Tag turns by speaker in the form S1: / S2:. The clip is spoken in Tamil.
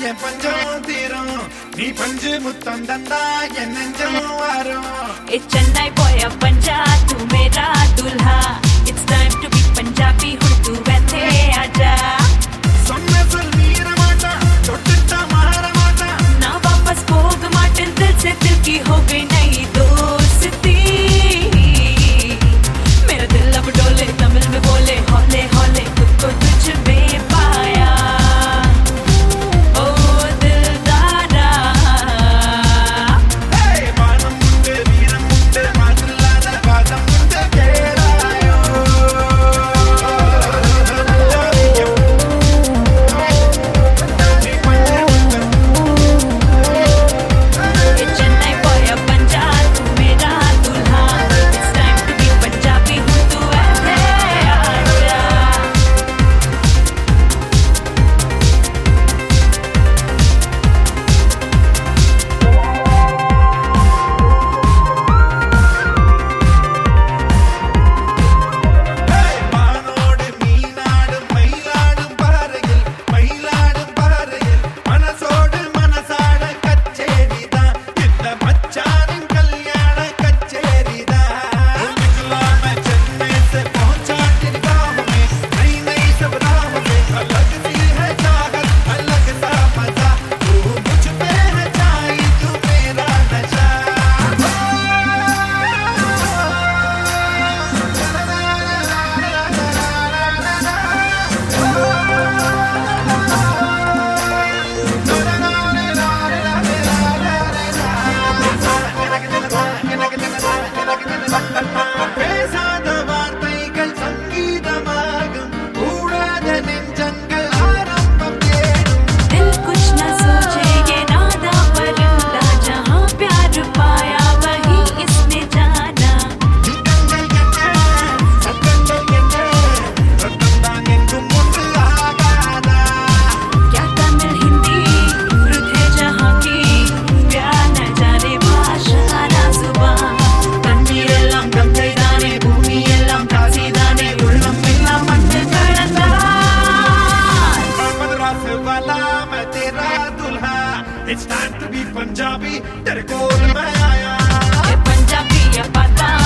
S1: என் பஞ்சம் தீரும் நீ பஞ்சு முத்தம் தந்தா என் நெஞ்சம் வரும்
S2: चेन्नई boya पंजा तू मेरा दूल्हा It's time to be Punjabi हो तू वैसे आजा
S1: சொன்ன சொல் மீற மாட்டா தொட்டுட்டா மாற மாட்டா
S2: ना वापस भोग माटन दिल से दिल की हो गई नई दोस्ती मेरा दिल अब डोले तमिल में बोले हौले हौले खुद को तुझ में पाया ओ दिलदारा
S1: வானம் உண்டு வீரம் உண்டு மாற்றில்லாத பாதம் உண்டு கேளாயோ
S2: चेन्नई boya पंजा तू मेरा दूल्हा It's time to be Punjabi हो तू वैसे आजा
S1: வானோடு மீனாடும் மயிலாடும் பாறையில் மனசோடு மனசாட கச்சேரிதான் இந்த மச்சானின் கல்யாண கச்சேரிதான் निकलाम चेन्नई से पहुंचा तेरी गाँव में नई नई सब राह में अलग सी है चाहत अलग सा मजा तू मुझ पे है छाई तू मेरा नशा பேசாத வார்த்தைகள் சங்கீதமாகும் கூடாத நெஞ்சங்கள் ஆரம்பம் தேடும்
S2: दिल कुछ न सोचे ये नादा परिंदा जहाँ प्यार पाया वही इसने जाना
S1: யுத்தங்கள் என்ன சத்தங்கள் என்ன சத்தம் தான் எங்கும் ஒன்று ஆகாதா
S2: क्या तमिल हिंदी हृदय जहाँ की प्यार न जाने भाषा ना जुबान கண்ணீரெல்லாம் கங்கை தானே பூமி எல்லாம் காசி தானே உள்ளம் எல்லாம் மட்டு கடந்தார்
S1: मद्रास वाला मैं तेरा दूल्हा It's time to be Punjabi तेरे कोल मैं आया
S2: ये पंजाबी ये पता